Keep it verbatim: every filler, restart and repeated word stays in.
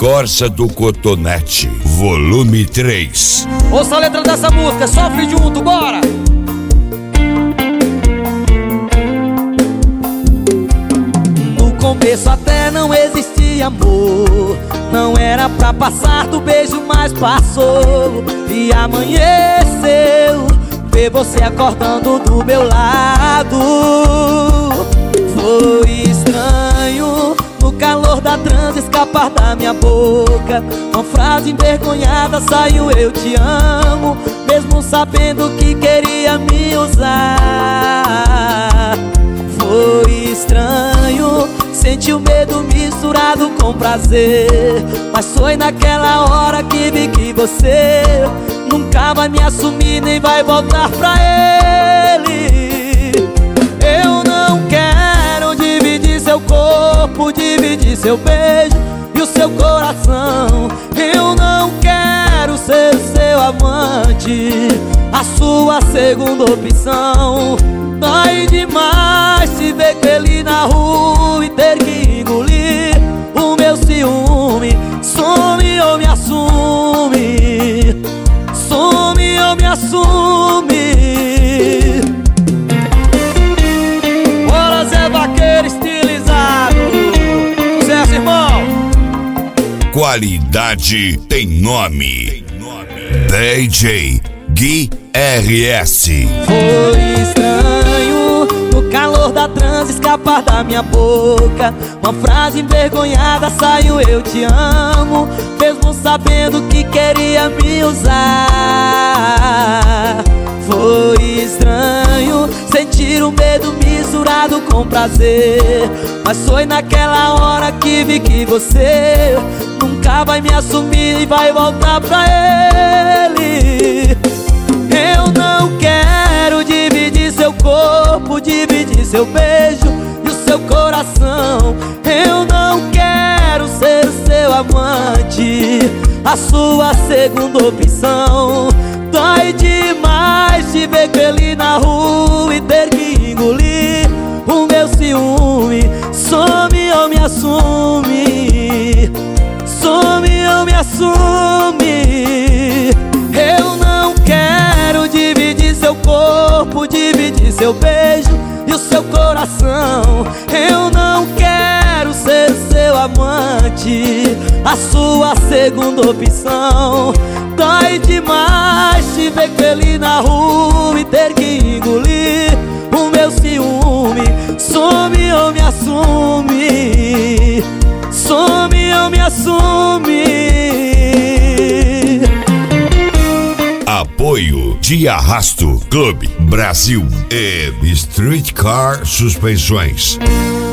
Corsa do Cotonete, volume três. Ouça a letra dessa música, sofre junto, bora! No começo até não existia amor, não era pra passar do beijo, mas passou. E amanheceu, ver você acordando do meu lado. Foi estranho, no calor da transa escapar da minha boca uma frase envergonhada saiu: eu te amo, mesmo sabendo que queria me usar. Foi estranho, senti o medo misturado com prazer, mas foi naquela hora que vi que você nunca vai me assumir nem vai voltar pra ele. Eu não quero dividir seu corpo, dividir seu beijo e o seu coração. Eu não quero ser o seu amante, a sua segunda opção. Dói demais te ver com ele na rua e ter que engolir o meu ciúme. Some ou me assume, some ou me assume. Bora, Zé Vaqueiro estilizado. Sucesso, irmão. Qualidade tem nome. D J Gui R S. Foi estranho, no calor da transa escapar da minha boca uma frase envergonhada saiu: eu te amo, mesmo sabendo que queria me usar. Foi estranho, sentir o medo misturado com prazer, mas foi naquela hora que vi que você nunca vai me assumir e vai voltar pra ele. Eu não quero dividir seu corpo, dividir seu beijo e o seu coração. Eu não quero ser o seu amante, a sua segunda opção. Dói demais te ver com ele na rua e ter que engolir o meu ciúme. Some ou me assume, some ou me assume. Eu não quero dividir seu corpo, dividir seu beijo e o seu coração. Eu não quero ser o seu amante, a sua segunda opção. Dói demais te ver com ele na rua e ter que engolir o meu ciúme. Some ou me assume, some ou me assume. Apoio de Arrasto Clube Brasil e Streetcar Suspensões.